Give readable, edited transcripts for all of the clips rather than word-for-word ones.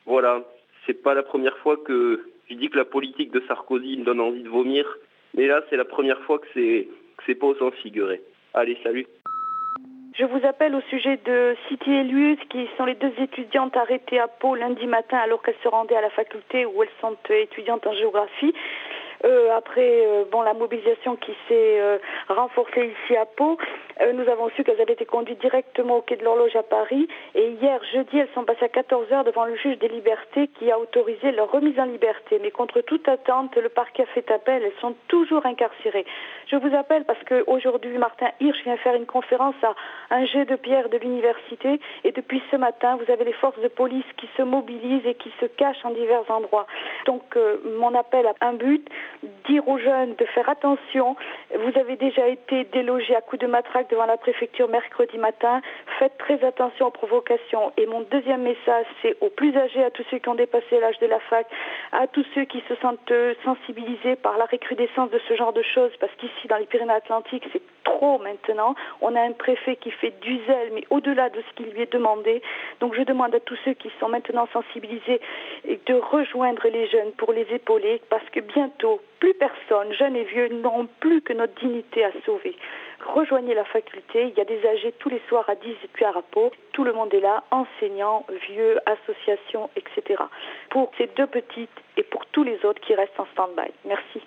Voilà, c'est pas la première fois que je dis que la politique de Sarkozy me donne envie de vomir, mais là c'est la première fois que c'est pas au sens figuré. Allez, salut. Je vous appelle au sujet de City et Luz, qui sont les deux étudiantes arrêtées à Pau lundi matin alors qu'elles se rendaient à la faculté où elles sont étudiantes en géographie. Après la mobilisation qui s'est renforcée ici à Pau, nous avons su qu'elles avaient été conduites directement au quai de l'Horloge à Paris. Et hier, jeudi, elles sont passées à 14h devant le juge des libertés qui a autorisé leur remise en liberté. Mais contre toute attente, le parquet a fait appel. Elles sont toujours incarcérées. Je vous appelle parce qu'aujourd'hui, Martin Hirsch vient faire une conférence à un jet de pierre de l'université. Et depuis ce matin, vous avez les forces de police qui se mobilisent et qui se cachent en divers endroits. Donc, mon appel a un but, dire aux jeunes de faire attention. Vous avez déjà été délogés à coups de matraque devant la préfecture mercredi matin. Faites très attention aux provocations. Et mon deuxième message, c'est aux plus âgés, à tous ceux qui ont dépassé l'âge de la fac, à tous ceux qui se sentent sensibilisés par la recrudescence de ce genre de choses, parce qu'ici, dans les Pyrénées-Atlantiques, c'est trop maintenant. On a un préfet qui fait du zèle, mais au-delà de ce qui lui est demandé. Donc je demande à tous ceux qui sont maintenant sensibilisés de rejoindre les jeunes pour les épauler, parce que bientôt, plus personne, jeunes et vieux, n'auront plus que notre dignité à sauver. Rejoignez la faculté, il y a des AG tous les soirs à 18h à Pau. Tout le monde est là, enseignants, vieux, associations, etc. Pour ces deux petites et pour tous les autres qui restent en stand-by. Merci.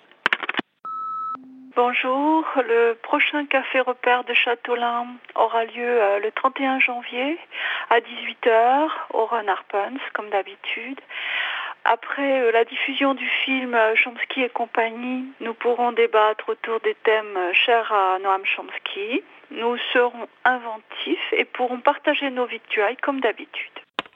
Bonjour, le prochain café repère de Châteaulin aura lieu le 31 janvier à 18h au Run Harpens, comme d'habitude. Après la diffusion du film Chomsky et compagnie, nous pourrons débattre autour des thèmes chers à Noam Chomsky. Nous serons inventifs et pourrons partager nos victuailles comme d'habitude.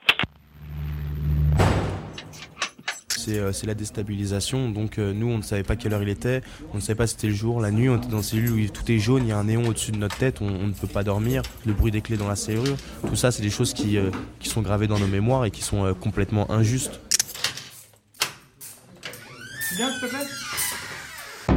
C'est la déstabilisation, donc nous on ne savait pas quelle heure il était, on ne savait pas si c'était le jour, la nuit, on était dans une cellule où tout est jaune, il y a un néon au-dessus de notre tête, on ne peut pas dormir, le bruit des clés dans la serrure, tout ça c'est des choses qui sont gravées dans nos mémoires et qui sont complètement injustes. Bien, s'il te plaît.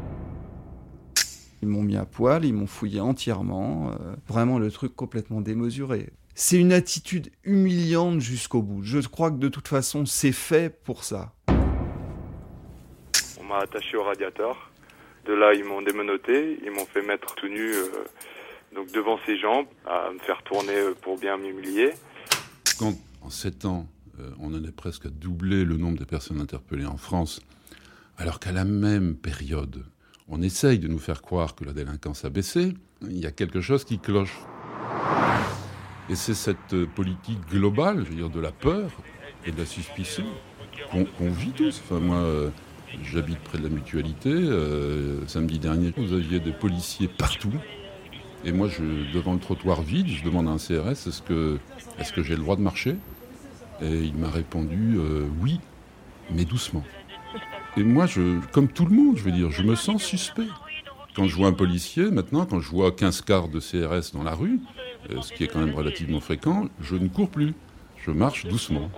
Ils m'ont mis à poil, ils m'ont fouillé entièrement, vraiment le truc complètement démesuré. C'est une attitude humiliante jusqu'au bout. Je crois que de toute façon, c'est fait pour ça. On m'a attaché au radiateur. De là, ils m'ont démenotté. Ils m'ont fait mettre tout nu donc devant ses jambes, à me faire tourner pour bien m'humilier. Quand, en 7 ans, on en est presque à doubler le nombre de personnes interpellées en France, alors qu'à la même période, on essaye de nous faire croire que la délinquance a baissé, il y a quelque chose qui cloche. Et c'est cette politique globale, je veux dire, de la peur et de la suspicion qu'on vit tous. Enfin, moi, j'habite près de la Mutualité. Samedi dernier, vous aviez des policiers partout. Et moi, devant le trottoir vide, je demande à un CRS, est-ce que j'ai le droit de marcher ? Et il m'a répondu, oui, mais doucement. Et moi, comme tout le monde, je veux dire, je me sens suspect. Quand je vois un policier, maintenant, quand je vois 15 cars de CRS dans la rue, ce qui est quand même relativement fréquent, je ne cours plus. Je marche doucement.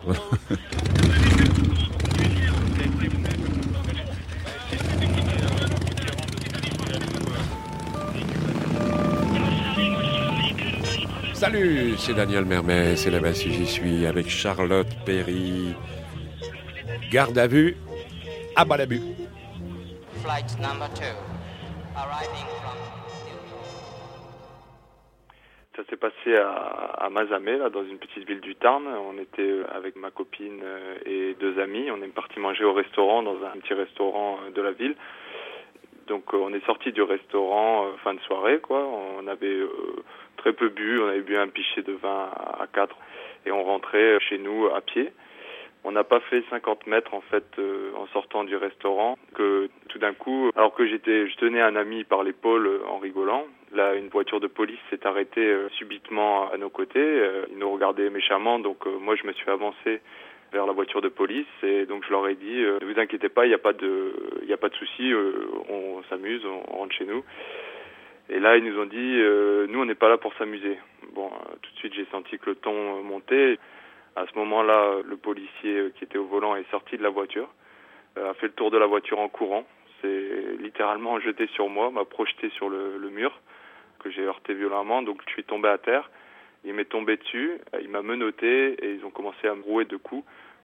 Salut, c'est Daniel Mermet, c'est la base J'y suis avec Charlotte Perry. Garde à vue, à bas la vue. Flight number 2, arriving from... Ça s'est passé à Mazamet, là, dans une petite ville du Tarn. On était avec ma copine et 2 amis. On est parti manger au restaurant, dans un petit restaurant de la ville. Donc on est sorti du restaurant fin de soirée, quoi. On avait très peu bu, on avait bu un pichet de vin à 4 et on rentrait chez nous à pied. On n'a pas fait 50 mètres en fait en sortant du restaurant que tout d'un coup, alors que je tenais un ami par l'épaule en rigolant, là une voiture de police s'est arrêtée subitement à nos côtés. Ils nous regardaient méchamment, donc moi je me suis avancé vers la voiture de police et donc je leur ai dit ne vous inquiétez pas, il y a pas de souci, on s'amuse, on rentre chez nous. Et là ils nous ont dit nous on n'est pas là pour s'amuser. Bon, tout de suite j'ai senti que le ton montait. À ce moment-là, le policier qui était au volant est sorti de la voiture, a fait le tour de la voiture en courant, s'est littéralement jeté sur moi, m'a projeté sur le mur que j'ai heurté violemment, donc je suis tombé à terre. Il m'est tombé dessus, il m'a menotté et ils ont commencé à me rouer de coups